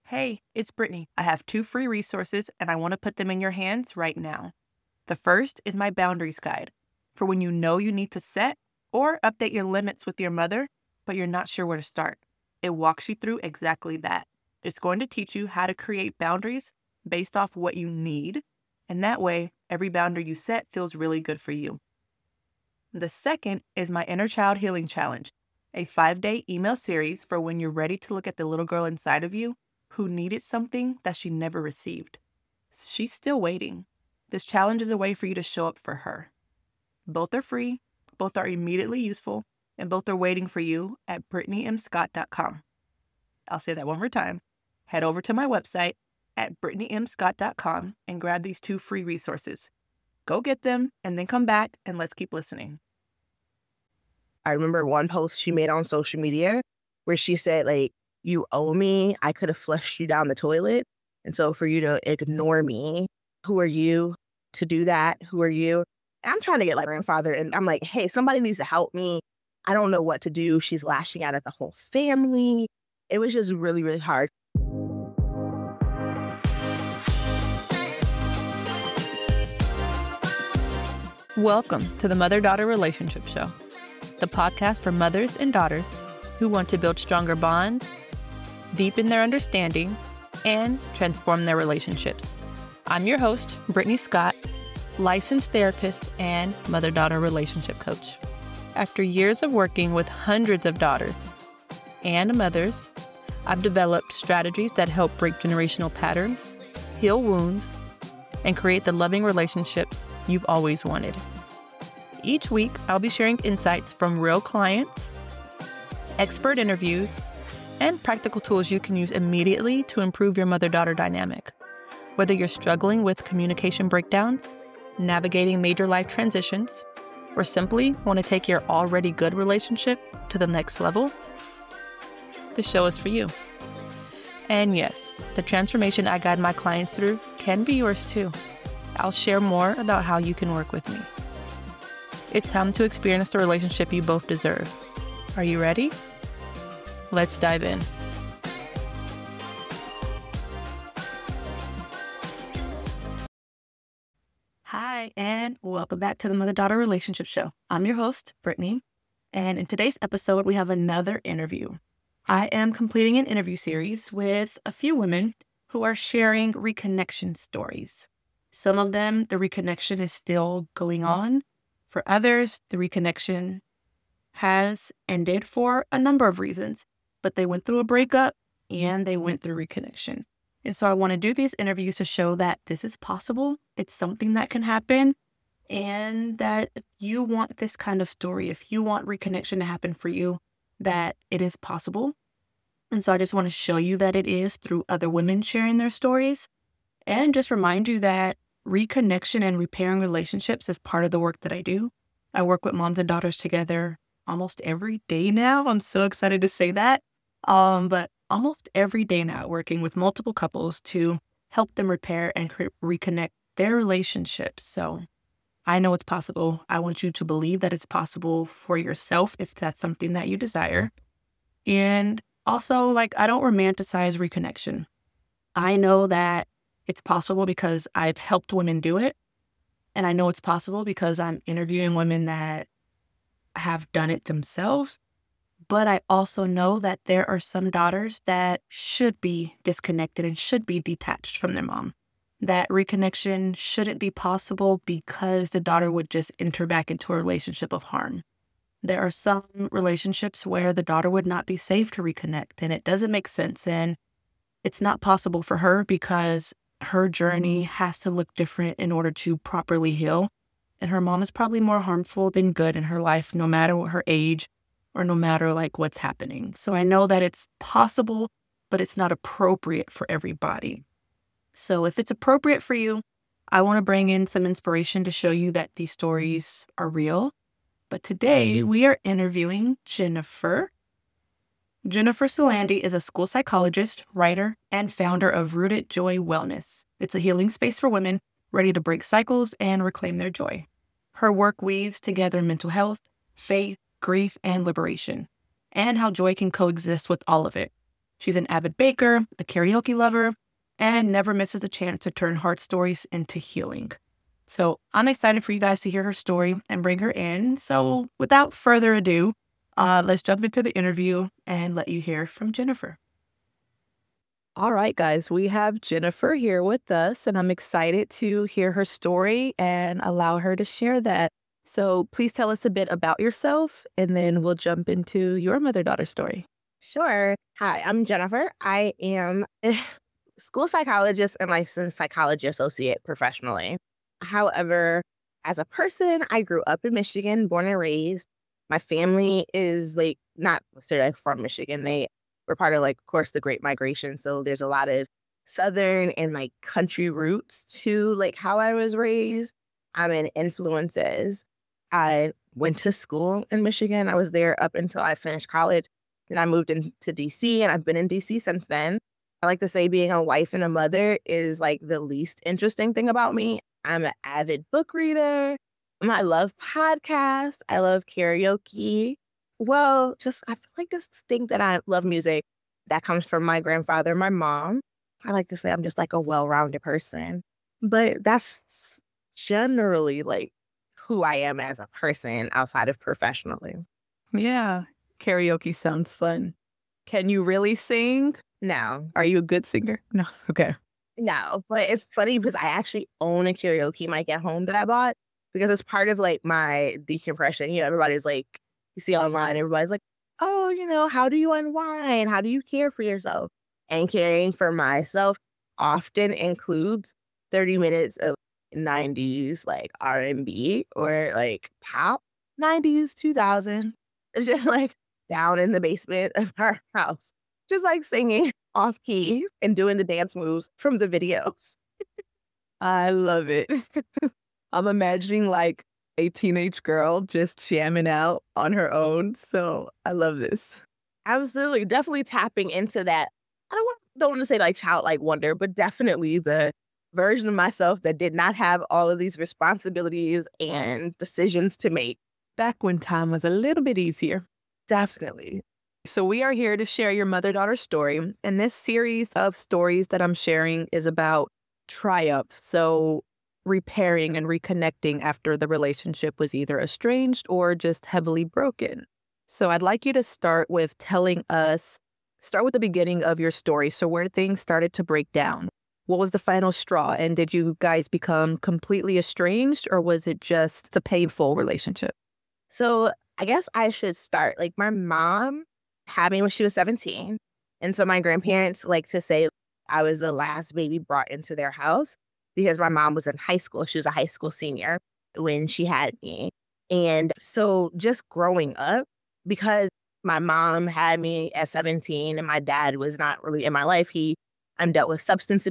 Hey, it's Brittany. I have 2 free resources and I want to put them in your hands right now. The first is my boundaries guide for when you know you need to set or update your limits with your mother, but you're not sure where to start. It walks you through exactly that. It's going to teach you how to create boundaries based off what you need, and that way, every boundary you set feels really good for you. The second is my Inner Child Healing Challenge, a 5-day email series for when you're ready to look at the little girl inside of you who needed something that she never received. She's still waiting. This challenge is a way for you to show up for her. Both are free, both are immediately useful, and both are waiting for you at BrittanyMScott.com. I'll say that one more time. Head over to my website at BrittanyMScott.com and grab these 2 free resources. Go get them and then come back and let's keep listening. I remember one post she made on social media where she said, like, you owe me. I could have flushed you down the toilet. And so for you to ignore me, who are you to do that? Who are you? And I'm trying to get like grandfather. And I'm like, hey, somebody needs to help me. I don't know what to do. She's lashing out at the whole family. It was just really, really hard. Welcome to the Mother-Daughter Relationship Show, the podcast for mothers and daughters who want to build stronger bonds, deepen their understanding, and transform their relationships. I'm your host, Brittany Scott, licensed therapist and mother-daughter relationship coach. After years of working with hundreds of daughters and mothers, I've developed strategies that help break generational patterns, heal wounds, and create the loving relationships you've always wanted. Each week, I'll be sharing insights from real clients, expert interviews, and practical tools you can use immediately to improve your mother-daughter dynamic. Whether you're struggling with communication breakdowns, navigating major life transitions, or simply want to take your already good relationship to the next level, the show is for you. And yes, the transformation I guide my clients through can be yours too. I'll share more about how you can work with me. It's time to experience the relationship you both deserve. Are you ready? Let's dive in. Hi, and welcome back to the Mother-Daughter Relationship Show. I'm your host, Brittany, and in today's episode, we have another interview. I am completing an interview series with a few women who are sharing reconnection stories. Some of them, the reconnection is still going on. For others, the reconnection has ended for a number of reasons, but they went through a breakup and they went through reconnection. And so I want to do these interviews to show that this is possible. It's something that can happen, and that if you want this kind of story, if you want reconnection to happen for you, that it is possible. And so I just want to show you that it is through other women sharing their stories, and just remind you that reconnection and repairing relationships is part of the work that I do. I work with moms and daughters together almost every day now. I'm so excited to say that. But almost every day now, working with multiple couples to help them repair and reconnect their relationships. So I know it's possible. I want you to believe that it's possible for yourself if that's something that you desire. And also, I don't romanticize reconnection. I know that it's possible because I've helped women do it. And I know it's possible because I'm interviewing women that have done it themselves. But I also know that there are some daughters that should be disconnected and should be detached from their mom. That reconnection shouldn't be possible because the daughter would just enter back into a relationship of harm. There are some relationships where the daughter would not be safe to reconnect, and it doesn't make sense. And it's not possible for her because her journey has to look different in order to properly heal. And her mom is probably more harmful than good in her life, no matter what her age or no matter what's happening. So I know that it's possible, but it's not appropriate for everybody. So if it's appropriate for you, I want to bring in some inspiration to show you that these stories are real. But today we are interviewing Jennifer. Jennifer Solandi is a school psychologist, writer, and founder of Rooted Joy Wellness. It's a healing space for women ready to break cycles and reclaim their joy. Her work weaves together mental health, faith, grief, and liberation, and how joy can coexist with all of it. She's an avid baker, a karaoke lover, and never misses a chance to turn hard stories into healing. So I'm excited for you guys to hear her story and bring her in. So without further ado, let's jump into the interview and let you hear from Jennifer. All right, guys, we have Jennifer here with us, and I'm excited to hear her story and allow her to share that. So please tell us a bit about yourself, and then we'll jump into your mother-daughter story. Sure. Hi, I'm Jennifer. I am a school psychologist and licensed psychology associate professionally. However, as a person, I grew up in Michigan, born and raised. My family is like not necessarily from Michigan. They were part of like, of course, the Great Migration. So there's a lot of Southern and like country roots to like how I was raised. And influences. I went to school in Michigan. I was there up until I finished college. Then I moved into DC and I've been in DC since then. I like to say being a wife and a mother is like the least interesting thing about me. I'm an avid book reader. I love podcasts. I love karaoke. Well, just I feel like this thing that I love music that comes from my grandfather, my mom. I like to say I'm just like a well-rounded person. But that's generally like who I am as a person outside of professionally. Yeah, karaoke sounds fun. Can you really sing? No, Are you a good singer? No. Okay. no, but it's funny because I actually own a karaoke mic at home that I bought because it's part of like my decompression. You know, everybody's like, you see online, everybody's like, oh, how do you unwind? How do you care for yourself? And caring for myself often includes 30 minutes of 90s like R&B or like pop, 90s, 2000. It's just like down in the basement of our house, just like singing off key and doing the dance moves from the videos. I love it. I'm imagining like a teenage girl just jamming out on her own. So I love this. Absolutely. Definitely tapping into that. Don't want to say like childlike wonder, but definitely the version of myself that did not have all of these responsibilities and decisions to make. Back when time was a little bit easier. Definitely. So we are here to share your mother-daughter story. And this series of stories that I'm sharing is about triumph. So repairing and reconnecting after the relationship was either estranged or just heavily broken. So I'd like you to start with start with the beginning of your story. So where things started to break down. What was the final straw? And did you guys become completely estranged or was it just a painful relationship? So I guess I should start. Like my mom had me when she was 17. And so my grandparents like to say I was the last baby brought into their house because my mom was in high school. She was a high school senior when she had me. And so just growing up, because my mom had me at 17 and my dad was not really in my life, he dealt with substance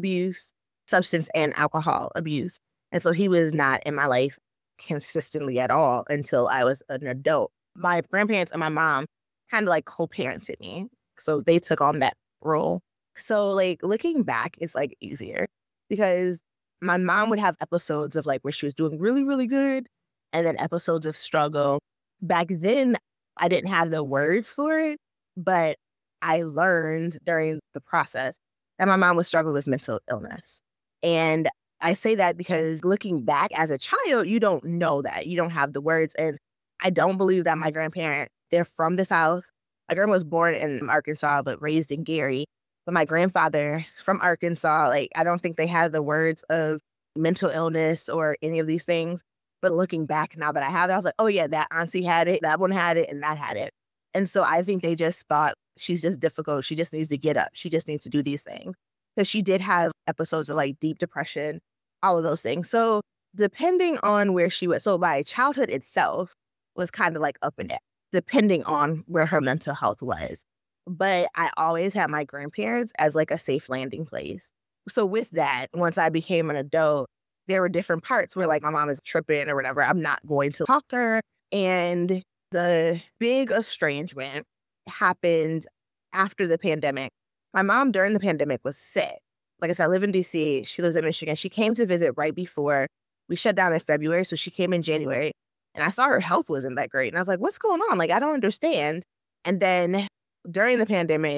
and alcohol abuse. And so he was not in my life consistently at all until I was an adult. My grandparents and my mom kind of like co-parented me. So they took on that role. So like looking back, it's like easier because my mom would have episodes of like where she was doing really, really good and then episodes of struggle. Back then, I didn't have the words for it, but I learned during the process that my mom was struggling with mental illness. And I say that because looking back as a child, you don't know that. You don't have the words. And I don't believe that my grandparents, they're from the South. My grandma was born in Arkansas, but raised in Gary. But my grandfather is from Arkansas. Like, I don't think they had the words of mental illness or any of these things. But looking back now that I have it, I was like, oh yeah, that auntie had it, that one had it, and that had it. And so I think they just thought she's just difficult. She just needs to get up. She just needs to do these things. Because she did have episodes of like deep depression, all of those things. So depending on where she was, so my childhood itself was kind of like up and down, depending on where her mental health was. But I always had my grandparents as like a safe landing place. So with that, once I became an adult, there were different parts where like my mom is tripping or whatever. I'm not going to talk to her. And the big estrangement happened after the pandemic. My mom during the pandemic was sick. Like I said, I live in DC. She lives in Michigan. She came to visit right before we shut down in February. So she came in January and I saw her health wasn't that great. And I was like, what's going on? Like, I don't understand. And then during the pandemic,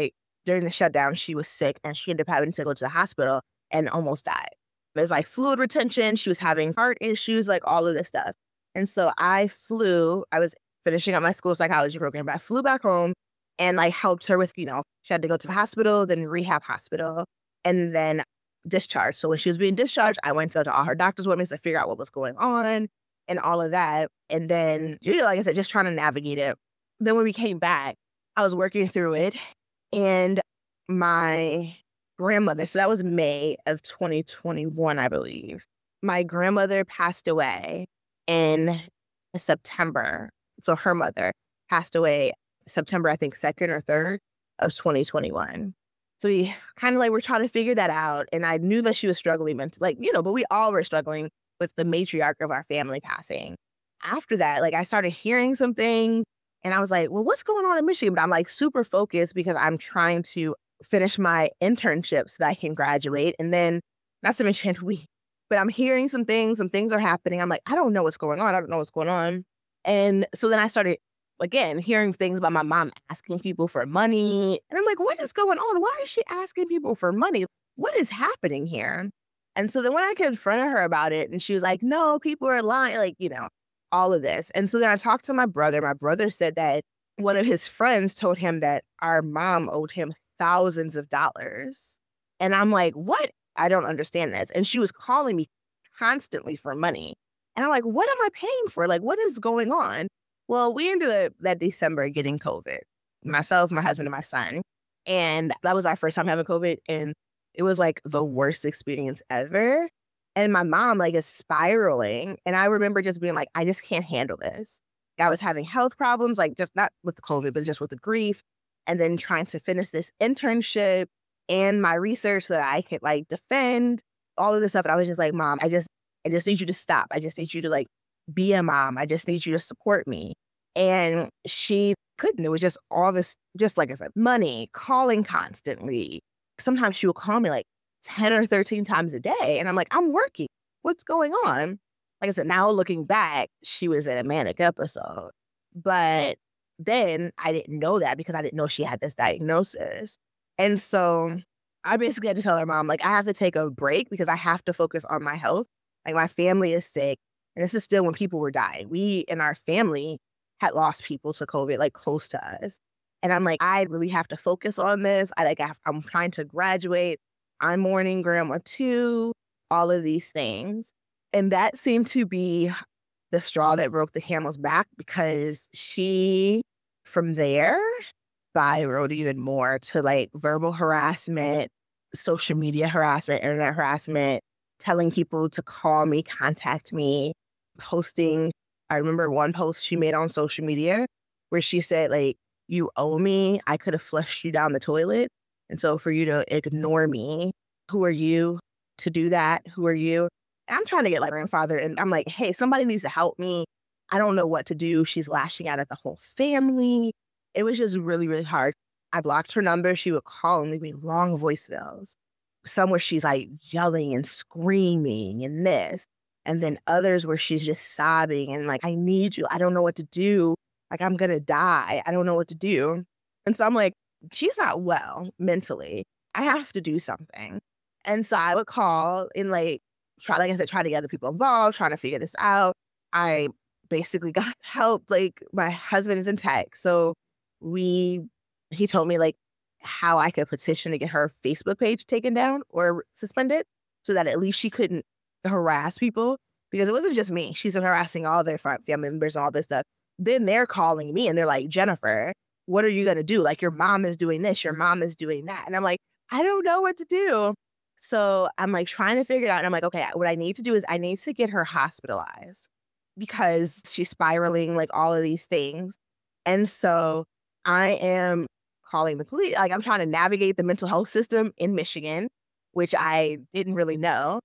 during the shutdown, she was sick and she ended up having to go to the hospital and almost died. It was like fluid retention. She was having heart issues, like all of this stuff. And so I was finishing up my school psychology program, but I flew back home and like helped her with, she had to go to the hospital, then rehab hospital, and then discharged. So when she was being discharged, I went to all her doctor's appointments to figure out what was going on and all of that. And then, like I said, just trying to navigate it. Then when we came back, I was working through it, and my grandmother, so that was May of 2021, I believe. My grandmother passed away in September. So her mother passed away September, I think, 2nd or 3rd of 2021. So we kind of like were trying to figure that out. And I knew that she was struggling mentally, but we all were struggling with the matriarch of our family passing. After that, like I started hearing some things and I was like, well, what's going on in Michigan? But I'm like super focused because I'm trying to finish my internship so that I can graduate. And then not to mention but I'm hearing some things are happening. I'm like, I don't know what's going on. I don't know what's going on. And so then I started again hearing things about my mom asking people for money. And I'm like, what is going on? Why is she asking people for money? What is happening here? And so then when I confronted her about it, and she was like, no, people are lying, like, all of this. And so then I talked to my brother. My brother said that one of his friends told him that our mom owed him thousands of dollars. And I'm like, what? I don't understand this. And she was calling me constantly for money. And I'm like, what am I paying for? Like, what is going on? Well, we ended up that December getting COVID. Myself, my husband, and my son. And that was our first time having COVID. And it was like the worst experience ever. And my mom like is spiraling. And I remember just being like, I just can't handle this. I was having health problems, like just not with the COVID, but just with the grief. And then trying to finish this internship and my research so that I could like defend all of this stuff. And I was just like, Mom, I just need you to stop. I just need you to like be a mom. I just need you to support me. And she couldn't. It was just all this, just like I said, money, calling constantly. Sometimes she would call me like 10 or 13 times a day. And I'm like, I'm working. What's going on? Like I said, now looking back, she was in a manic episode. But then I didn't know that because I didn't know she had this diagnosis. And so I basically had to tell her mom, like, I have to take a break because I have to focus on my health. Like, my family is sick. And this is still when people were dying. We in our family had lost people to COVID, like close to us. And I'm like, I really have to focus on this. I'm trying to graduate. I'm mourning grandma too, all of these things. And that seemed to be the straw that broke the camel's back because she, from there, spiraled even more to like verbal harassment, social media harassment, internet harassment, telling people to call me, contact me, posting. I remember one post she made on social media where she said, like, you owe me. I could have flushed you down the toilet. And so for you to ignore me, who are you to do that? Who are you? And I'm trying to get like my grandfather. And I'm like, hey, somebody needs to help me. I don't know what to do. She's lashing out at the whole family. It was just really, really hard. I blocked her number. She would call and leave me long voicemails. Some where she's like yelling and screaming and this. And then others where she's just sobbing and like, I need you. I don't know what to do. Like, I'm going to die. I don't know what to do. And so I'm like, she's not well mentally. I have to do something. And so I would call and like, try to get other people involved, trying to figure this out. I basically got help. Like, my husband is in tech. So he told me like how I could petition to get her Facebook page taken down or suspended so that at least she couldn't harass people, because it wasn't just me. She's been harassing all their family members and all this stuff. Then they're calling me and they're like, Jennifer, what are you going to do? Like, your mom is doing this, your mom is doing that. And I'm like, I don't know what to do. So I'm like trying to figure it out. And I'm like, okay, what I need to do is I need to get her hospitalized because she's spiraling, like all of these things. And so I am calling the police. Like, I'm trying to navigate the mental health system in Michigan, which I didn't really know.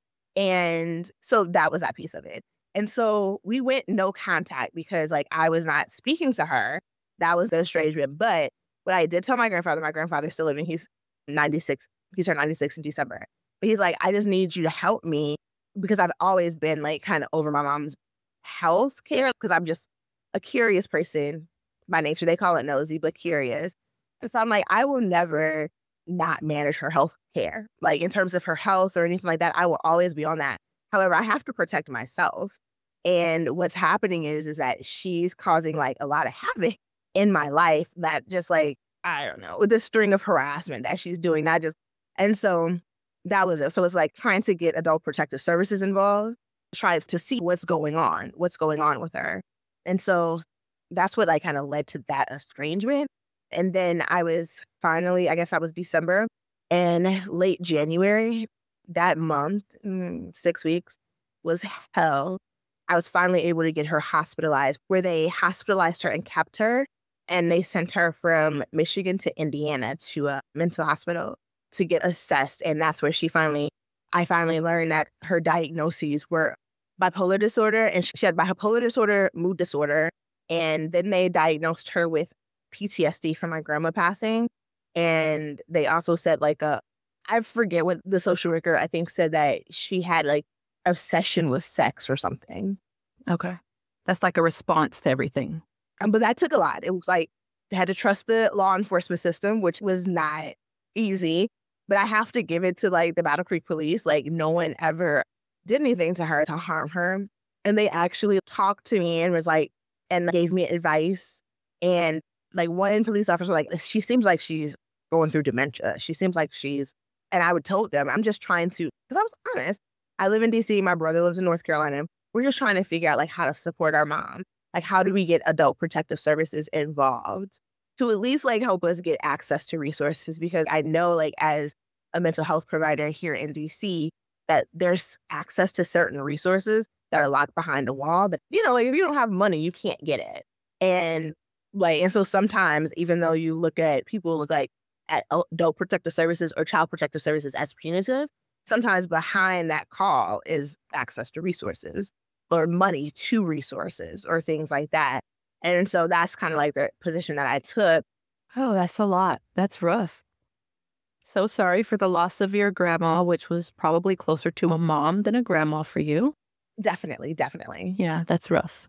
And so that was that piece of it. And so we went no contact because like I was not speaking to her. That was the estrangement. But what I did tell my grandfather's still living. He's 96. He turned 96 in December. But he's like, I just need you to help me because I've always been like kind of over my mom's health care because I'm just a curious person by nature. They call it nosy, but curious. And so I'm like, I will never not manage her health care. Like in terms of her health or anything like that, I will always be on that. However, I have to protect myself. And what's happening is that she's causing like a lot of havoc in my life that just like, I don't know, with this string of harassment that she's doing, not just, and so that was it. So it's like trying to get adult protective services involved, try to see what's going on with her. And so that's what like kind of led to that estrangement. And then I was finally, I guess that was December and late January, that month, 6 weeks was hell. I was finally able to get her hospitalized, where they hospitalized her and kept her. And they sent her from Michigan to Indiana to a mental hospital to get assessed. And that's where I finally learned that her diagnoses were bipolar disorder. And she had bipolar disorder, mood disorder. And then they diagnosed her with PTSD from my grandma passing. And they also said I forget what the social worker I think said, that she had like obsession with sex or something. Okay. That's like a response to everything. But that took a lot. It was like I had to trust the law enforcement system, which was not easy. But I have to give it to like the Battle Creek police. Like no one ever did anything to her to harm her. And they actually talked to me and was like, and gave me advice. And like one police officer, like, she seems like she's going through dementia. She seems like and I would tell them, I'm just trying to, because I was honest. I live in DC. My brother lives in North Carolina. We're just trying to figure out like how to support our mom. Like, how do we get adult protective services involved to at least like help us get access to resources? Because I know like as a mental health provider here in DC that there's access to certain resources that are locked behind a wall that, like if you don't have money, you can't get it. And so sometimes even though people look like at adult protective services or child protective services as punitive, sometimes behind that call is access to resources or money to resources or things like that. And so that's kind of like the position that I took. Oh, that's a lot. That's rough. So sorry for the loss of your grandma, which was probably closer to a mom than a grandma for you. Definitely. Yeah, that's rough.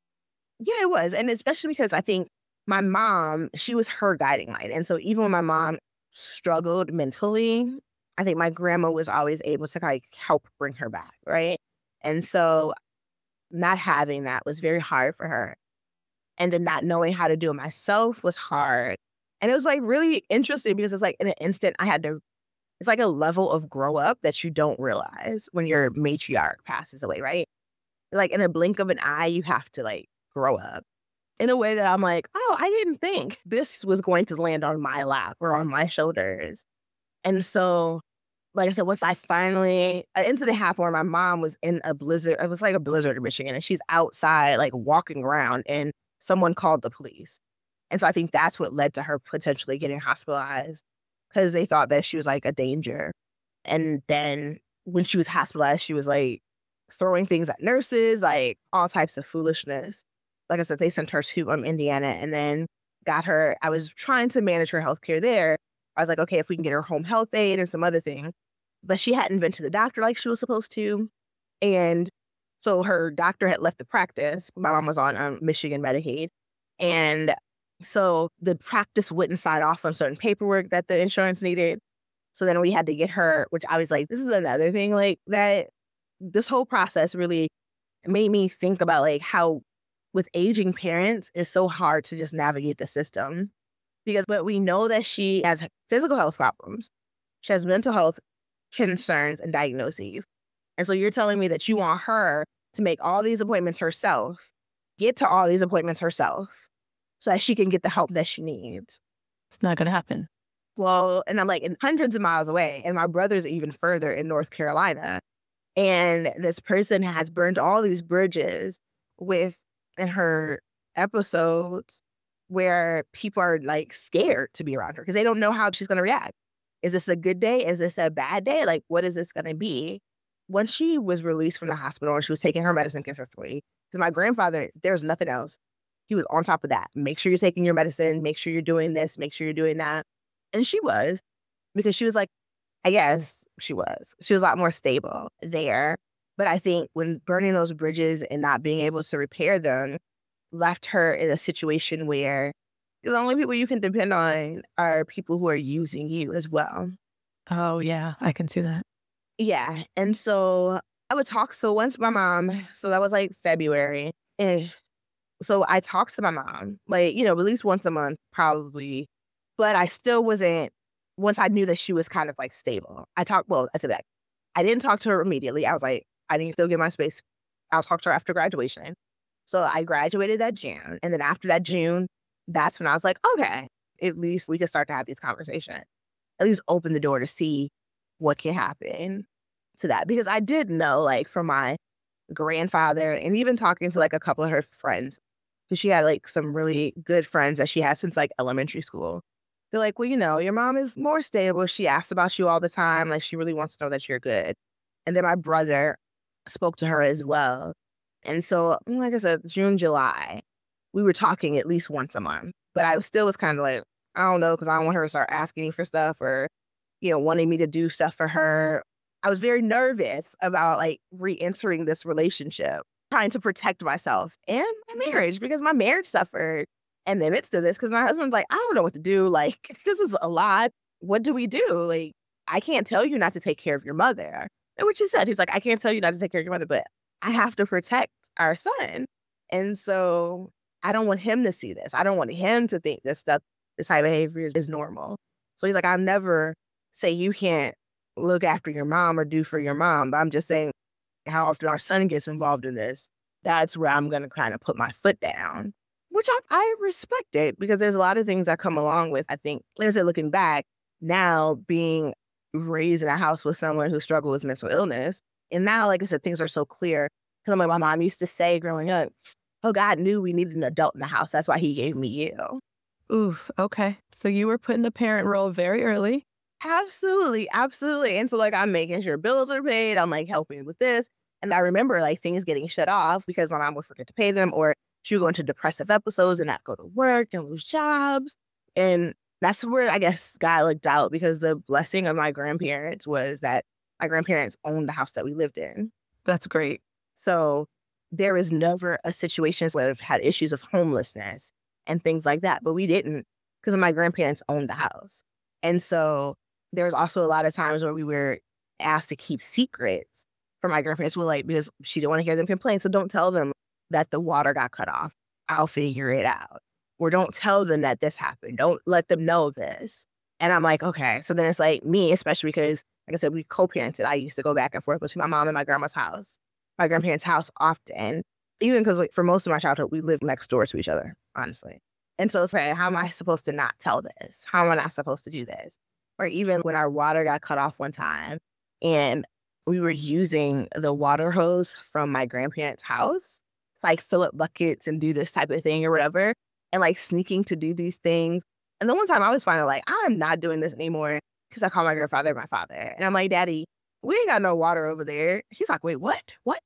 Yeah, it was. And especially because I think my mom, she was her guiding light. And so even when my mom struggled mentally, I think my grandma was always able to like help bring her back, right? And so not having that was very hard for her. And then not knowing how to do it myself was hard. And it was like really interesting because it's like in an instant it's like a level of grow up that you don't realize when your matriarch passes away, right? Like in a blink of an eye, you have to like grow up in a way that I'm like, oh, I didn't think this was going to land on my lap or on my shoulders. And so, like I said, once an incident happened where my mom was in a blizzard. It was like a blizzard in Michigan, and she's outside, like walking around, and someone called the police. And so I think that's what led to her potentially getting hospitalized because they thought that she was like a danger. And then when she was hospitalized, she was like throwing things at nurses, like all types of foolishness. Like I said, they sent her to Indiana and then got her. I was trying to manage her healthcare there. I was like, okay, if we can get her home health aid and some other things. But she hadn't been to the doctor like she was supposed to. And so her doctor had left the practice. My mom was on Michigan Medicaid. And so the practice wouldn't sign off on certain paperwork that the insurance needed. So then we had to get her, which I was like, this is another thing like that. This whole process really made me think about like how with aging parents, it's so hard to just navigate the system. But we know that she has physical health problems. She has mental health concerns and diagnoses. And so you're telling me that you want her to make all these appointments herself, get to all these appointments herself, so that she can get the help that she needs. It's not going to happen. Well, and I'm like in hundreds of miles away, and my brother's even further in North Carolina. And this person has burned all these bridges in her episodes where people are like scared to be around her because they don't know how she's going to react. Is this a good day? Is this a bad day? Like, what is this going to be? When she was released from the hospital and she was taking her medicine consistently, because my grandfather, there's nothing else. He was on top of that. Make sure you're taking your medicine. Make sure you're doing this. Make sure you're doing that. And she was, because she was like, I guess she was. She was a lot more stable there. But I think when burning those bridges and not being able to repair them left her in a situation where Because the only people you can depend on are people who are using you as well. Oh, yeah. I can see that. Yeah. And so I would talk. So once my mom, so that was like February. If so, I talked to my mom, like, at least once a month, probably. But I still wasn't, once I knew that she was kind of like stable. I said that. I didn't talk to her immediately. I was like, I need to still get my space. I'll talk to her after graduation. So I graduated that June. And then after that June, that's when I was like, okay, at least we can start to have these conversations. At least open the door to see what can happen to that. Because I did know, like, from my grandfather and even talking to like a couple of her friends, because she had like some really good friends that she has since like elementary school. They're like, well, your mom is more stable. She asks about you all the time. Like, she really wants to know that you're good. And then my brother spoke to her as well. And so, like I said, June, July, we were talking at least once a month. But I still was kind of like, I don't know, because I don't want her to start asking me for stuff or, wanting me to do stuff for her. I was very nervous about like re-entering this relationship, trying to protect myself and my marriage because my marriage suffered in the midst of this because my husband's like, I don't know what to do. Like, this is a lot. What do we do? Like, I can't tell you not to take care of your mother. And which he said, he's like, I can't tell you not to take care of your mother, but I have to protect our son. And so I don't want him to see this. I don't want him to think this type of behavior is normal. So he's like, I'll never say you can't look after your mom or do for your mom. But I'm just saying how often our son gets involved in this, that's where I'm going to kind of put my foot down, which I respect it because there's a lot of things that come along with, I think, like I said, looking back now being raised in a house with someone who struggled with mental illness. And now, like I said, things are so clear. Because like my mom used to say growing up, oh, God knew we needed an adult in the house. That's why he gave me you. Oof. Okay. So you were put in the parent role very early. Absolutely. Absolutely. And so like I'm making sure bills are paid. I'm like helping with this. And I remember like things getting shut off because my mom would forget to pay them or she would go into depressive episodes and not go to work and lose jobs. And that's where I guess God looked out because the blessing of my grandparents was that my grandparents owned the house that we lived in. That's great. So there was never a situation where I've had issues of homelessness and things like that. But we didn't because my grandparents owned the house. And so there was also a lot of times where we were asked to keep secrets from my grandparents. Well, like, because she didn't want to hear them complain. So don't tell them that the water got cut off. I'll figure it out. Or don't tell them that this happened. Don't let them know this. And I'm like, okay. So then it's like me, especially because, like I said, we co-parented. I used to go back and forth between my mom and my grandma's house, my grandparents' house often, even because like, for most of my childhood, we lived next door to each other, honestly. And so it's like, how am I supposed to not tell this? How am I not supposed to do this? Or even when our water got cut off one time and we were using the water hose from my grandparents' house to like fill up buckets and do this type of thing or whatever, and like sneaking to do these things. And the one time I was finally like, I'm not doing this anymore because I call my grandfather my father. And I'm like, Daddy, we ain't got no water over there. He's like, wait, what? What?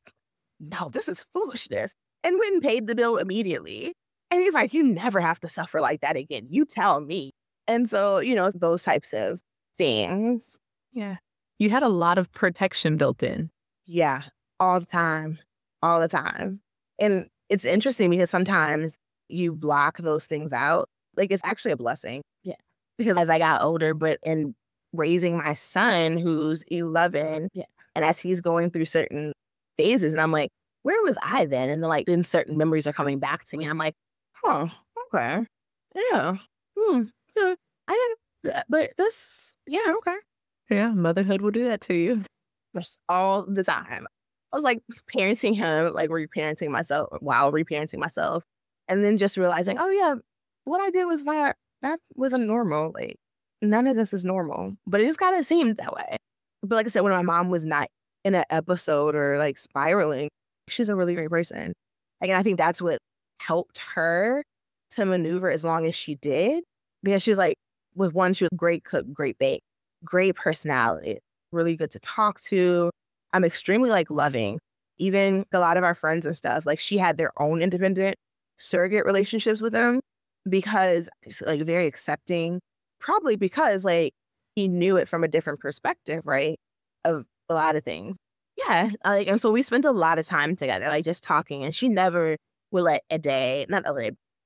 No, this is foolishness. And went and paid the bill immediately. And he's like, you never have to suffer like that again. You tell me. And so, those types of things. Yeah. You had a lot of protection built in. Yeah. All the time. All the time. And it's interesting because sometimes you block those things out. Like, it's actually a blessing. Yeah. Because as I got older, but in raising my son who's 11, yeah, and as he's going through certain phases, and I'm like, where was I then? And then certain memories are coming back to me. I'm like, oh, okay. Yeah. Yeah, I didn't, but this, yeah, okay. Yeah, motherhood will do that to you. Just all the time. I was like parenting him, like reparenting myself while reparenting myself. And then just realizing, oh yeah, what I did was that wasn't normal. Like none of this is normal. But it just kind of seemed that way. But like I said, when my mom was not in an episode or like spiraling, she's a really great person. Like, and I think that's what helped her to maneuver as long as she did. Because she was like, with one, she was a great cook, great bake, great personality, really good to talk to. I'm extremely like loving. Even a lot of our friends and stuff, like she had their own independent surrogate relationships with them because she's like very accepting, probably because like he knew it from a different perspective, right? Of a lot of things. Yeah. Like, and so we spent a lot of time together, like just talking, and she never would let a day, not a day,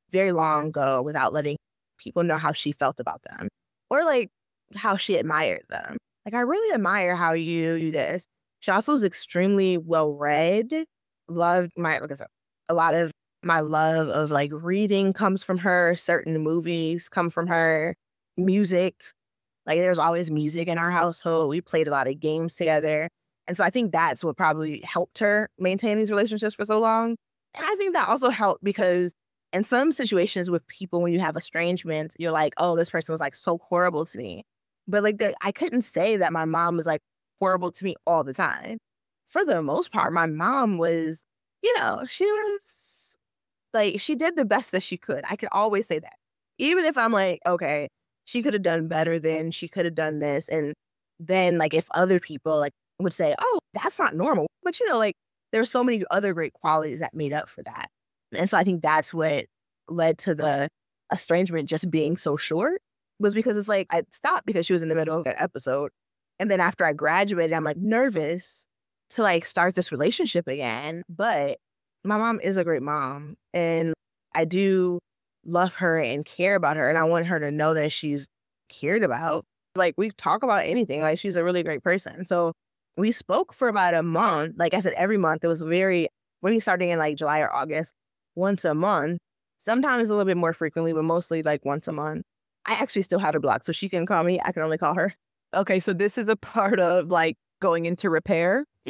very long ago without letting people know how she felt about them or like how she admired them. Like, I really admire how you do this. She also was extremely well read. Loved like I said, a lot of my love of like reading comes from her. Certain movies come from her. Music, like there's always music in our household. We played a lot of games together. And so I think that's what probably helped her maintain these relationships for so long. And I think that also helped because in some situations with people, when you have estrangement, you're like, oh, this person was like so horrible to me. But like, I couldn't say that my mom was like horrible to me all the time. For the most part, my mom was, she was like, she did the best that she could. I could always say that. Even if I'm like, okay, she could have done better than she could have done this. And then like if other people like would say, oh, that's not normal. But like there's so many other great qualities that made up for that. And so I think that's what led to the estrangement just being so short was because it's like I stopped because she was in the middle of an episode. And then after I graduated, I'm like nervous to like start this relationship again. But my mom is a great mom and I do love her and care about her. And I want her to know that she's cared about. Like we talk about anything. Like she's a really great person. So we spoke for about a month. Like I said, every month. It was when we started in like July or August, once a month. Sometimes a little bit more frequently, but mostly like once a month. I actually still have her blocked, so she can call me. I can only call her. Okay, so this is a part of like going into repair? Yeah.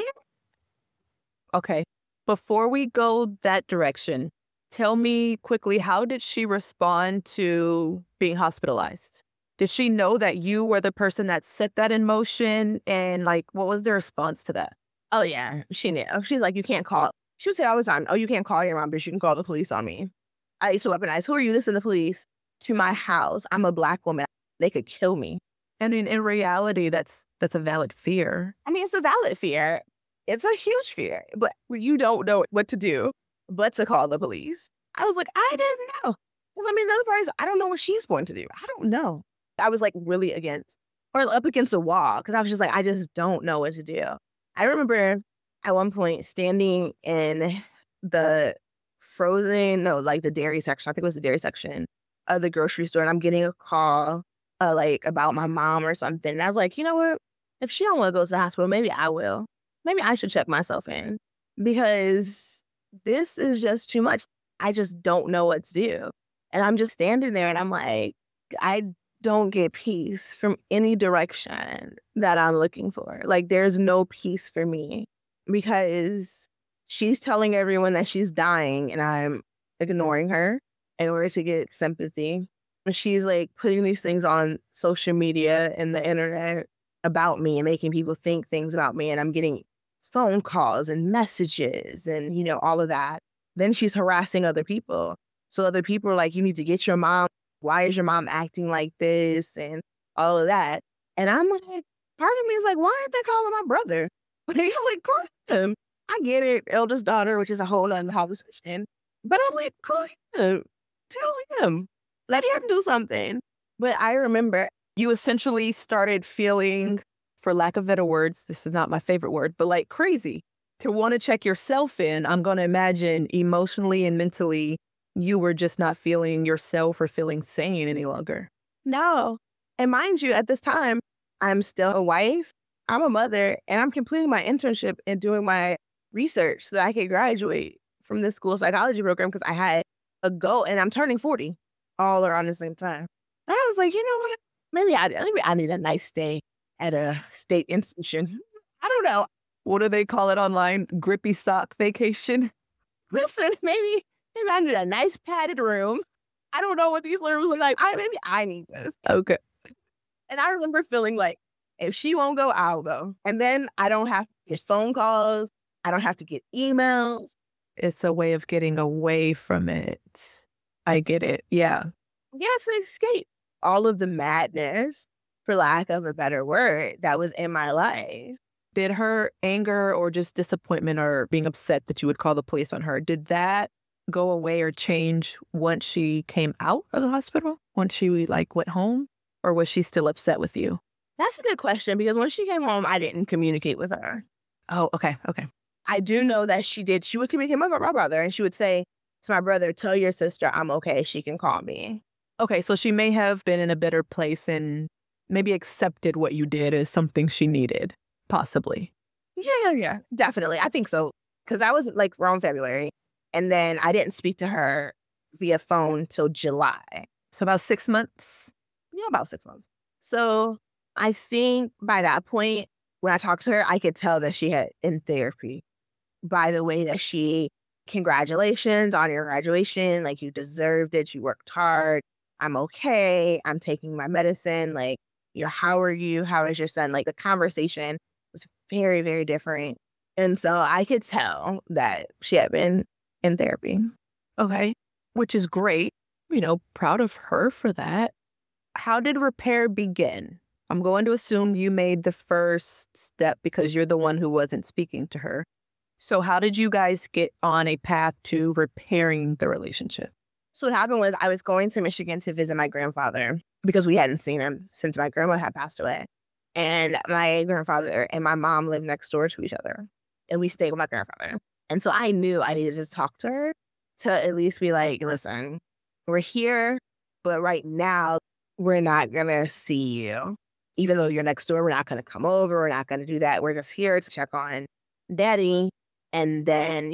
Okay. Before we go that direction, tell me quickly, how did she respond to being hospitalized? Did she know that you were the person that set that in motion? And like, what was the response to that? Oh, yeah. She knew. She's like, you can't call. She would say all the time, oh, you can't call your mom, but you can call the police on me. I used to weaponize, who are you to send the police to my house? I'm a Black woman. They could kill me. I mean, in reality, that's a valid fear. I mean, it's a valid fear. It's a huge fear, but you don't know what to do but to call the police. I was like, I didn't know. Because I mean, the other person, I don't know what she's going to do. I don't know. I was like really against or up against a wall because I was just like, I just don't know what to do. I remember at one point standing in the the dairy section. I think it was the dairy section of the grocery store. And I'm getting a call like about my mom or something. And I was like, you know what? If she don't want to go to the hospital, maybe I will. Maybe I should check myself in because this is just too much. I just don't know what to do. And I'm just standing there and I'm like, I don't get peace from any direction that I'm looking for. Like there's no peace for me because she's telling everyone that she's dying and I'm ignoring her in order to get sympathy. And she's like putting these things on social media and the internet about me and making people think things about me. And I'm getting phone calls and messages and, all of that. Then she's harassing other people. So other people are like, you need to get your mom. Why is your mom acting like this? And all of that. And I'm like, part of me is like, why aren't they calling my brother? Like, I'm like, call him. I get it, eldest daughter, which is a whole other conversation. But I'm like, call him. Tell him. Let him do something. But I remember you essentially started feeling, for lack of better words, this is not my favorite word, but like crazy. To want to check yourself in, I'm going to imagine emotionally and mentally, you were just not feeling yourself or feeling sane any longer. No. And mind you, at this time, I'm still a wife, I'm a mother, and I'm completing my internship and doing my research so that I could graduate from this school psychology program because I had a goal and I'm turning 40 all around the same time. And I was like, you know what? Maybe I need a nice stay at a state institution. I don't know. What do they call it online? Grippy sock vacation? Listen, maybe I need a nice padded room. I don't know what these rooms look like. Maybe I need this. Okay. And I remember feeling like, if she won't go, I'll go. And then I don't have to get phone calls. I don't have to get emails. It's a way of getting away from it. I get it. Yeah. Yeah, it's an escape. All of the madness, for lack of a better word, that was in my life. Did her anger or just disappointment or being upset that you would call the police on her, did that go away or change once she came out of the hospital? Once she went home? Or was she still upset with you? That's a good question because when she came home, I didn't communicate with her. Oh, okay. I do know that she did. She would communicate with my brother and she would say to my brother, tell your sister I'm okay. She can call me. Okay, so she may have been in a better place and maybe accepted what you did as something she needed, possibly. Yeah, definitely. I think so. Because that was like around February. And then I didn't speak to her via phone till July. So about 6 months? Yeah, about 6 months. So I think by that point, when I talked to her, I could tell that she had in therapy by the way that congratulations on your graduation. Like, you deserved it. You worked hard. I'm okay. I'm taking my medicine. Like, how are you? How is your son? Like, the conversation was very, very different. And so I could tell that she had been in therapy. Okay, which is great. Proud of her for that. How did repair begin? I'm going to assume you made the first step because you're the one who wasn't speaking to her. So how did you guys get on a path to repairing the relationship? So what happened was I was going to Michigan to visit my grandfather because we hadn't seen him since my grandma had passed away. And my grandfather and my mom lived next door to each other. And we stayed with my grandfather. And so I knew I needed to talk to her to at least be like, listen, we're here, but right now we're not going to see you. Even though you're next door, we're not going to come over. We're not going to do that. We're just here to check on Daddy. And then,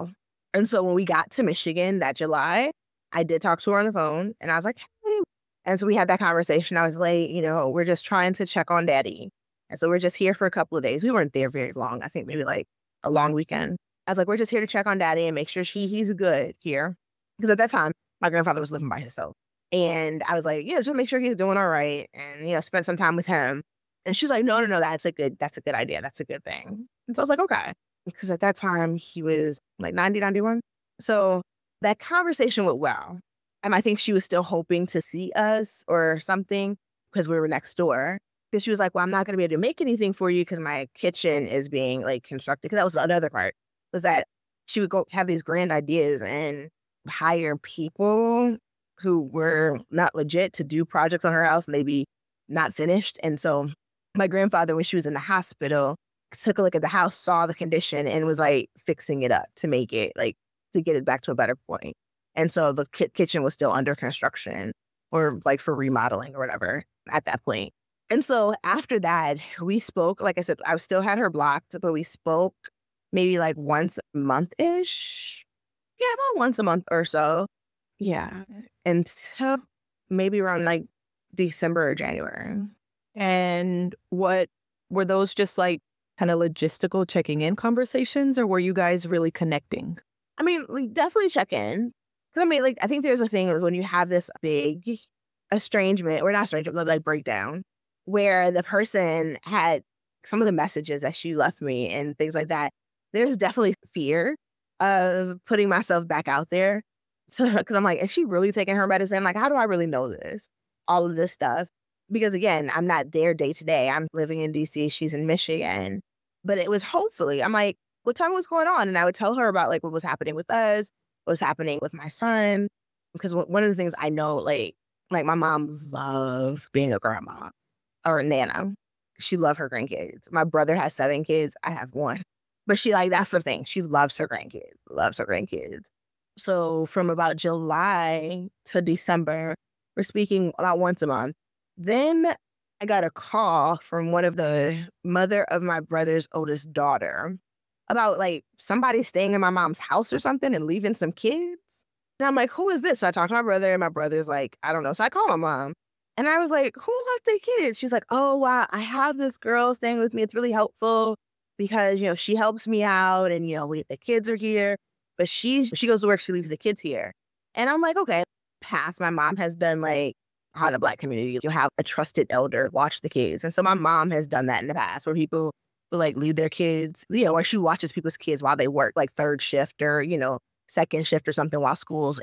And so when we got to Michigan that July, I did talk to her on the phone and I was like, hey. And so we had that conversation. I was like, we're just trying to check on Daddy. And so we're just here for a couple of days. We weren't there very long. I think maybe like a long weekend. I was like, we're just here to check on Daddy and make sure he's good here. Because at that time, my grandfather was living by himself. And I was like, just make sure he's doing all right and, spend some time with him. And she's like, no, that's a good idea. That's a good thing. And so I was like, okay. Because at that time, he was like 90, 91. So that conversation went well. And I think she was still hoping to see us or something because we were next door. Because she was like, well, I'm not going to be able to make anything for you because my kitchen is being like constructed. Because that was the other part, was that she would go have these grand ideas and hire people who were not legit to do projects on her house and they'd be not finished. And so my grandfather, when she was in the hospital, took a look at the house, saw the condition, and was like fixing it up to make it like to get it back to a better point. And so the kitchen was still under construction or like for remodeling or whatever at that point. And so after that, we spoke. Like I said, I still had her blocked, but we spoke maybe like once a month-ish. Yeah, about once a month or so. Yeah. Until maybe around like December or January. And what were those just like kind of logistical checking in conversations, or were you guys really connecting? I mean, like, definitely check in. Because I mean, like, I think there's a thing is when you have this big estrangement, or not estrangement, but like breakdown, where the person had some of the messages that she left me and things like that, there's definitely fear of putting myself back out there. Because I'm like, is she really taking her medicine? Like, how do I really know this? All of this stuff. Because again, I'm not there day to day. I'm living in DC. She's in Michigan. But it was hopefully, I'm like, well, tell me what's going on. And I would tell her about like what was happening with us, what was happening with my son. Because one of the things I know, like my mom loved being a grandma or a nana. She loved her grandkids. My brother has 7 kids. I have 1. But that's the thing. She loves her grandkids. So from about July to December, we're speaking about once a month. Then I got a call from one of the mother of my brother's oldest daughter about like somebody staying in my mom's house or something and leaving some kids. And I'm like, who is this? So I talked to my brother and my brother's like, I don't know. So I called my mom and I was like, who left their kids? She's like, oh, wow, I have this girl staying with me. It's really helpful because, she helps me out and, the kids are here. But she goes to work, she leaves the kids here. And I'm like, okay. Past, my mom has done like how in the Black community, you'll have a trusted elder watch the kids. And so my mom has done that in the past where people will like leave their kids, or she watches people's kids while they work, like third shift or, second shift or something while school's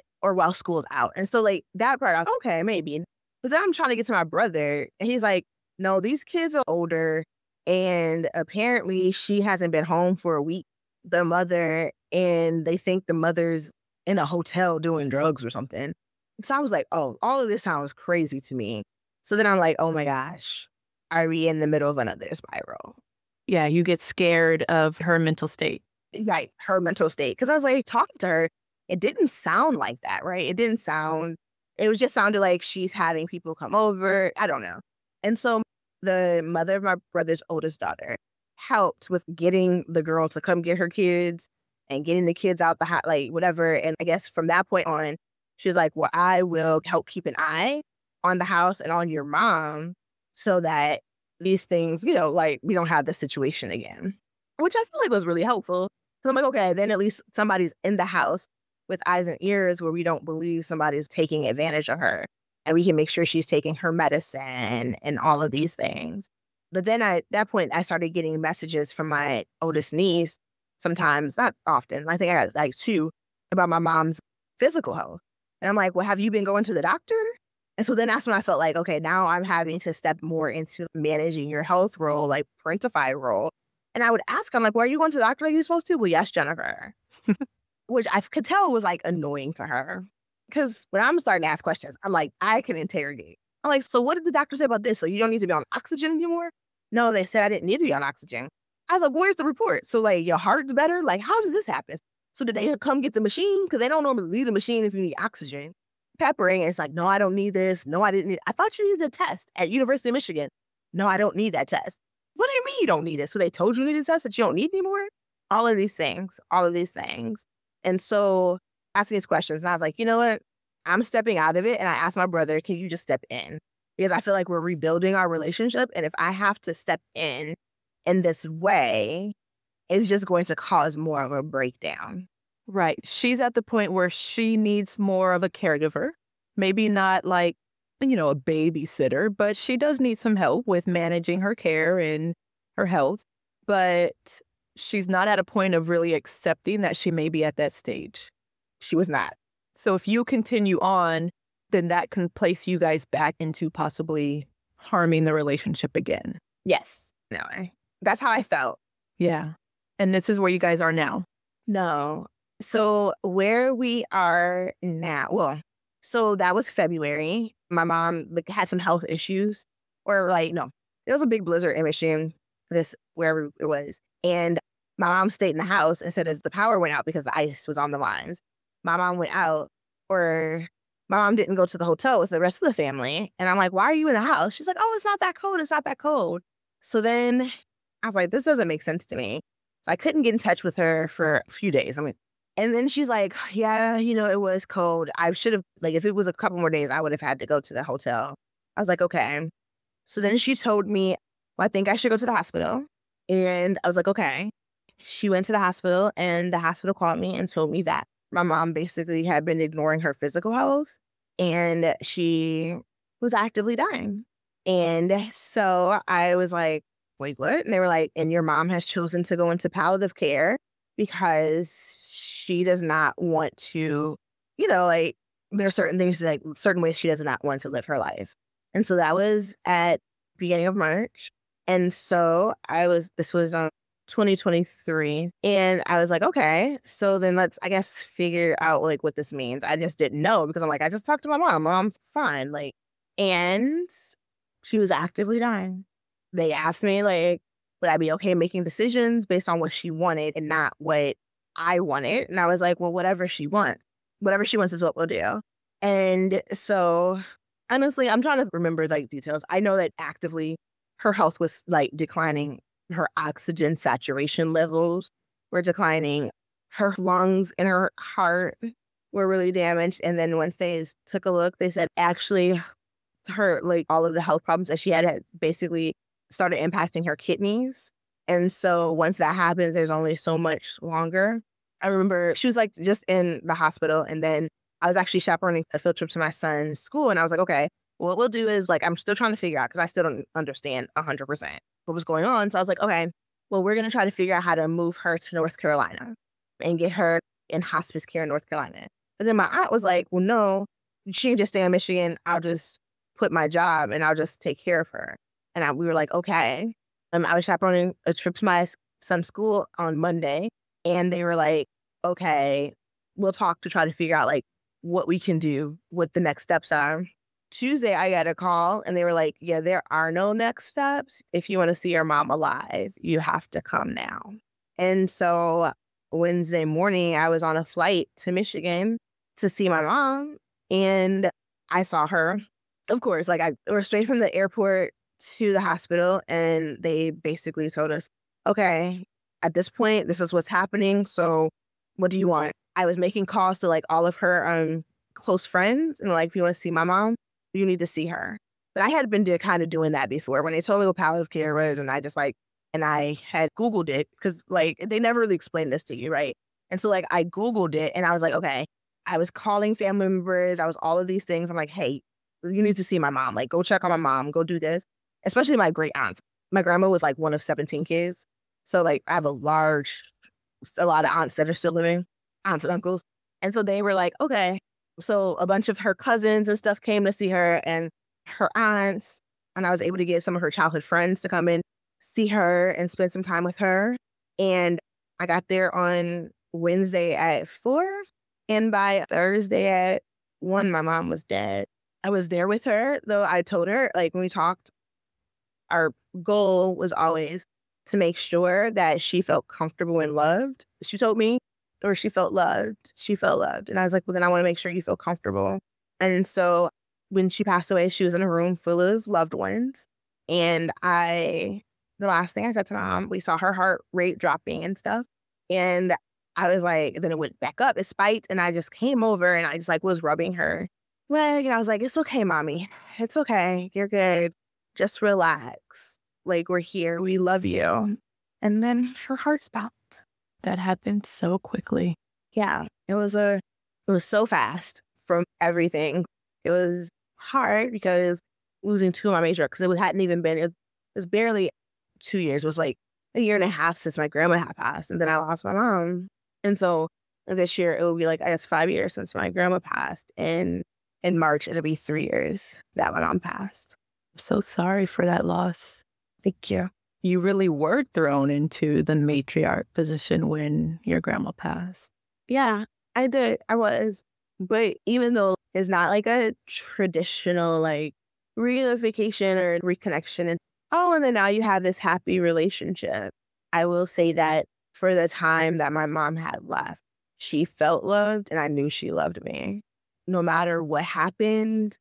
out. And so like that part, I was okay, maybe. But then I'm trying to get to my brother and he's like, no, these kids are older. And apparently she hasn't been home for a week, the mother, and they think the mother's in a hotel doing drugs or something. So I was like, oh, all of this sounds crazy to me. So then I'm like, oh my gosh, are we in the middle of another spiral? Yeah, you get scared of her mental state. Right, her mental state. Because I was like talking to her it didn't sound like that, right? It was just sounded like she's having people come over. I don't know. And so the mother of my brother's oldest daughter helped with getting the girl to come get her kids and getting the kids out the house, like whatever. And I guess from that point on, she was like, well, I will help keep an eye on the house and on your mom so that these things, like we don't have this situation again, which I feel like was really helpful. So I'm like, okay, then at least somebody's in the house with eyes and ears where we don't believe somebody's taking advantage of her. And we can make sure she's taking her medicine and all of these things. But then at that point, I started getting messages from my oldest niece, sometimes, not often. I think I got like 2 about my mom's physical health. And I'm like, well, have you been going to the doctor? And so then that's when I felt like, okay, now I'm having to step more into managing your health role, like parentified role. And I would ask, I'm like, well, are you going to the doctor? Are you supposed to? Well, yes, Jennifer. Which I could tell was like annoying to her. Because when I'm starting to ask questions, I'm like, I can interrogate. I'm like, so what did the doctor say about this? So you don't need to be on oxygen anymore? No, they said I didn't need to be on oxygen. I was like, where's the report? So like, your heart's better? Like, how does this happen? So did they come get the machine? Because they don't normally leave the machine if you need oxygen. Peppering, and it's like, no, I don't need this. No, I didn't need. I thought you needed a test at University of Michigan. No, I don't need that test. What do you mean you don't need it? So they told you needed a test that you don't need anymore? All of these things. And so asking these questions, and I was like, you know what? I'm stepping out of it. And I asked my brother, can you just step in? Because I feel like we're rebuilding our relationship. And if I have to step in this way, it's just going to cause more of a breakdown. Right. She's at the point where she needs more of a caregiver. Maybe not like, a babysitter, but she does need some help with managing her care and her health. But she's not at a point of really accepting that she may be at that stage. She was not. So if you continue on, then that can place you guys back into possibly harming the relationship again. Yes. No, that's how I felt. Yeah. And this is where you guys are now. No. So where we are now, so that was February. My mom had some health issues, or there was a big blizzard in Michigan, wherever it was. And my mom stayed in the house instead of the power went out because the ice was on the lines. My mom went out, or my mom didn't go to the hotel with the rest of the family. And I'm like, why are you in the house? She's like, oh, it's not that cold. It's not that cold. So then I was like, this doesn't make sense to me. So I couldn't get in touch with her for a few days. And then she's like, yeah, it was cold. I should have, if it was a couple more days, I would have had to go to the hotel. I was like, okay. So then she told me, well, I think I should go to the hospital. And I was like, okay. She went to the hospital, and the hospital called me and told me that my mom basically had been ignoring her physical health, and she was actively dying. And so I was like, wait, what? And they were like, and your mom has chosen to go into palliative care because she does not want to, there are certain things, certain ways she does not want to live her life. And so that was at beginning of March. And so this was 2023. And I was like, okay, so then let's, I guess, figure out what this means. I just didn't know because I'm like, I just talked to my mom. Mom's fine. And she was actively dying. They asked me, would I be okay making decisions based on what she wanted and not what I wanted? And I was like, well, whatever she wants is what we'll do. And so honestly, I'm trying to remember details. I know that actively her health was declining. Her oxygen saturation levels were declining. Her lungs and her heart were really damaged. And then once they took a look, they said actually her, all of the health problems that she had basically started impacting her kidneys. And so once that happens, there's only so much longer. I remember she was just in the hospital, and then I was actually chaperoning a field trip to my son's school. And I was like, okay, what we'll do is I'm still trying to figure out, because I still don't understand 100% what was going on. So I was like, okay, well, we're going to try to figure out how to move her to North Carolina and get her in hospice care in North Carolina. But then my aunt was like, well, no, she can just stay in Michigan. I'll just quit my job and I'll just take care of her. And we were like, okay. I was chaperoning a trip to my son's school on Monday, and they were like, okay, we'll talk to try to figure out what we can do, what the next steps are. Tuesday, I got a call, and they were like, yeah, there are no next steps. If you want to see your mom alive, you have to come now. And so Wednesday morning, I was on a flight to Michigan to see my mom, and I saw her. Of course, like I were straight from the airport to the hospital, and they basically told us, okay, at this point, this is what's happening. So what do you want? I was making calls to like all of her close friends, and like, if you want to see my mom, you need to see her. But I had been kind of doing that before when they told me what palliative care was, and I had Googled it because like they never really explained this to you, right? And so like I Googled it, and I was like, okay, I was calling family members, I was all of these things. I'm like, hey, you need to see my mom. Like, go check on my mom, go do this. Especially my great aunts. My grandma was like one of 17 kids. So like I have a lot of aunts that are still living, aunts and uncles. And so they were like, okay. So a bunch of her cousins and stuff came to see her, and her aunts, and I was able to get some of her childhood friends to come in, see her and spend some time with her. And I got there on Wednesday at 4, and by Thursday at 1, my mom was dead. I was there with her, though. I told her, like, when we talked, our goal was always to make sure that she felt comfortable and loved. She told me, or she felt loved. She felt loved. And I was like, well, then I want to make sure you feel comfortable. And so when she passed away, she was in a room full of loved ones. And the last thing I said to my mom, we saw her heart rate dropping and stuff. And I was like, then it went back up, it spiked. And I just came over and I just like was rubbing her leg. And I was like, it's okay, mommy. It's okay. You're good. Just relax. Like, we're here. We love you. And then her heart stopped. That happened so quickly. Yeah. It was so fast from everything. It was hard because losing two of my major, because it was barely 2 years. It was like a year and a half since my grandma had passed. And then I lost my mom. And so this year it will be like, I guess 5 years since my grandma passed. And in March, it'll be 3 years that my mom passed. I'm so sorry for that loss. Thank you. You really were thrown into the matriarch position when your grandma passed. Yeah, I did. I was. But even though it's not like a traditional like reunification or reconnection, and then now you have this happy relationship, I will say that for the time that my mom had left, she felt loved, and I knew she loved me. No matter what happened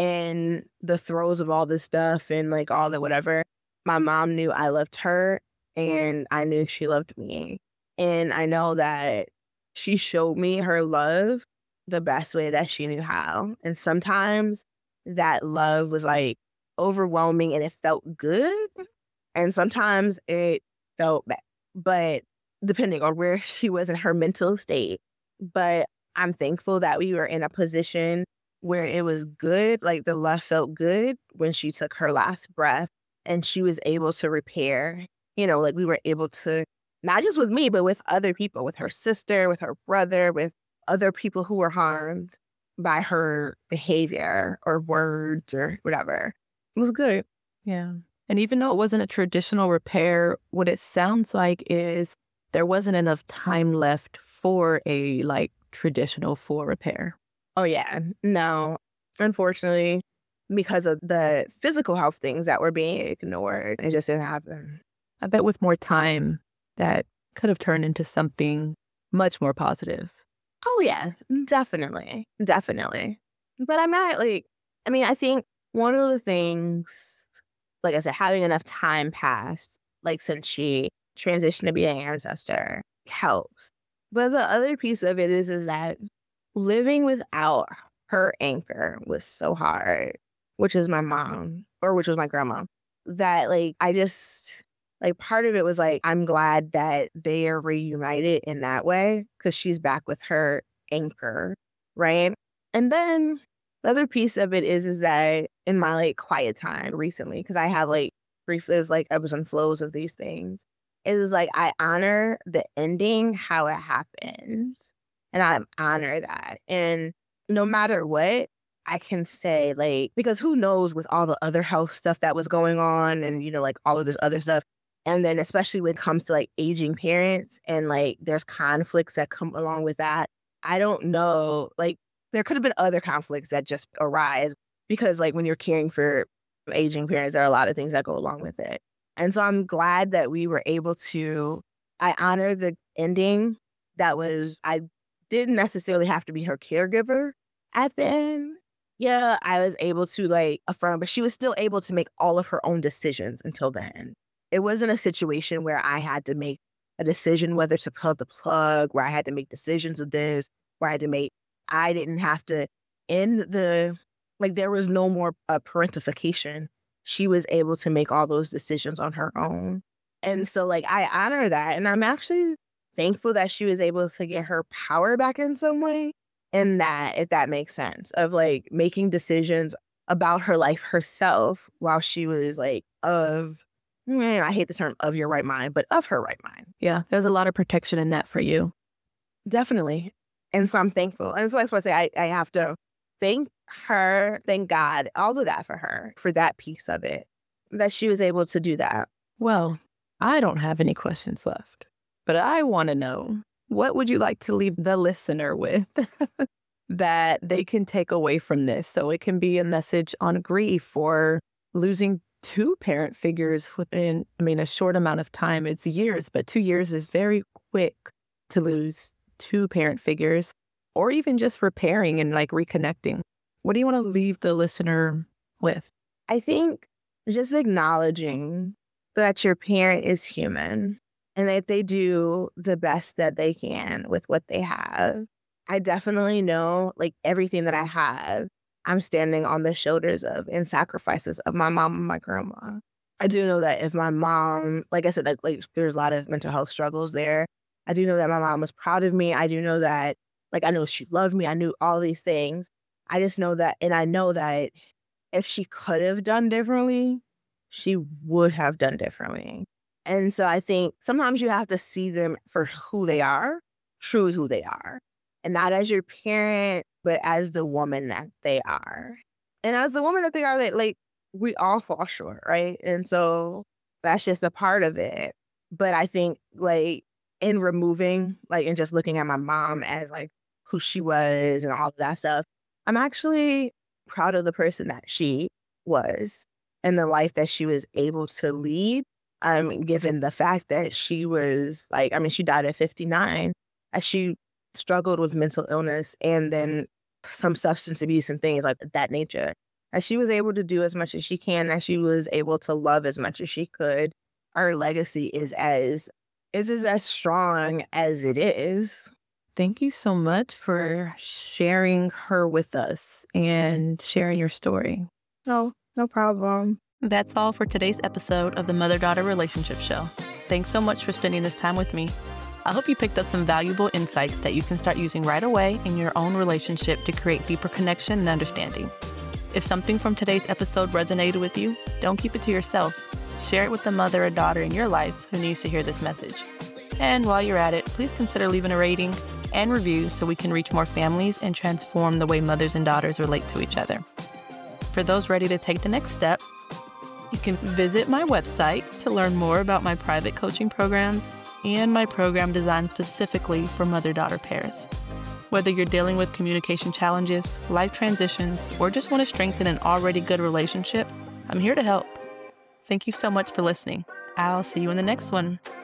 and the throes of all this stuff and like all the whatever, my mom knew I loved her, and I knew she loved me. And I know that she showed me her love the best way that she knew how. And sometimes that love was like overwhelming and it felt good. And sometimes it felt bad, but depending on where she was in her mental state. But I'm thankful that we were in a position where it was good. Like the love felt good when she took her last breath, and she was able to repair, like we were able to, not just with me, but with other people, with her sister, with her brother, with other people who were harmed by her behavior or words or whatever. It was good. Yeah. And even though it wasn't a traditional repair, what it sounds like is there wasn't enough time left for a like traditional full repair. Oh, yeah. No, unfortunately, because of the physical health things that were being ignored, it just didn't happen. I bet with more time, that could have turned into something much more positive. Oh, yeah, definitely. Definitely. But I'm not I think one of the things, like I said, having enough time passed, like since she transitioned to be an ancestor, helps. But the other piece of it is that living without her anchor was so hard, which is my mom, or which was my grandma, that I just, part of it was I'm glad that they are reunited in that way because she's back with her anchor, right? And then the other piece of it is that in my quiet time recently, because I have brief, there's ebbs and flows of these things, is I honor the ending, how it happened. And I honor that. And no matter what, I can say, because who knows with all the other health stuff that was going on and, all of this other stuff. And then especially when it comes to aging parents and there's conflicts that come along with that. I don't know, there could have been other conflicts that just arise because when you're caring for aging parents, there are a lot of things that go along with it. And so I'm glad that we were able to, I honor the ending I didn't necessarily have to be her caregiver at the end. Yeah, I was able to like affirm, but she was still able to make all of her own decisions until the end. It wasn't a situation where I had to make a decision whether to pull the plug, where I had to make decisions of this, where I didn't have to end there was no more parentification. She was able to make all those decisions on her own. And so like, I honor that. And I'm actually thankful that she was able to get her power back in some way. In that, if that makes sense, of like making decisions about her life herself while she was like I hate the term of your right mind, but of her right mind. Yeah, there's a lot of protection in that for you. Definitely. And so I'm thankful. And so that's why I say I have to thank her, thank God, all of that for her, for that piece of it, that she was able to do that. Well, I don't have any questions left, but I want to know, what would you like to leave the listener with that they can take away from this? So it can be a message on grief or losing two parent figures within, a short amount of time. It's years, but 2 years is very quick to lose two parent figures, or even just repairing and like reconnecting. What do you want to leave the listener with? I think just acknowledging that your parent is human and that they do the best that they can with what they have. I definitely know like everything that I have, I'm standing on the shoulders of and sacrifices of my mom and my grandma. I do know that if my mom, like I said, like there's a lot of mental health struggles there. I do know that my mom was proud of me. I do know that, like, I know she loved me. I knew all these things. I just know that, and I know that if she could have done differently, she would have done differently. And so I think sometimes you have to see them for who they are, truly who they are. And not as your parent, but as the woman that they are. And as the woman that they are, that like, we all fall short, right? And so that's just a part of it. But I think like in removing, like, and just looking at my mom as like who she was and all of that stuff, I'm actually proud of the person that she was and the life that she was able to lead. Given the fact that she was like, she died at 59, as she struggled with mental illness and then some substance abuse and things like that nature. As she was able to do as much as she can, as she was able to love as much as she could, our legacy is as strong as it is. Thank you so much for sharing her with us and sharing your story. No problem. That's all for today's episode of the Mother-Daughter Relationship Show. Thanks so much for spending this time with me. I hope you picked up some valuable insights that you can start using right away in your own relationship to create deeper connection and understanding. If something from today's episode resonated with you, don't keep it to yourself. Share it with the mother or daughter in your life who needs to hear this message. And while you're at it, please consider leaving a rating and review so we can reach more families and transform the way mothers and daughters relate to each other. For those ready to take the next step, you can visit my website to learn more about my private coaching programs and my program designed specifically for mother-daughter pairs. Whether you're dealing with communication challenges, life transitions, or just want to strengthen an already good relationship, I'm here to help. Thank you so much for listening. I'll see you in the next one.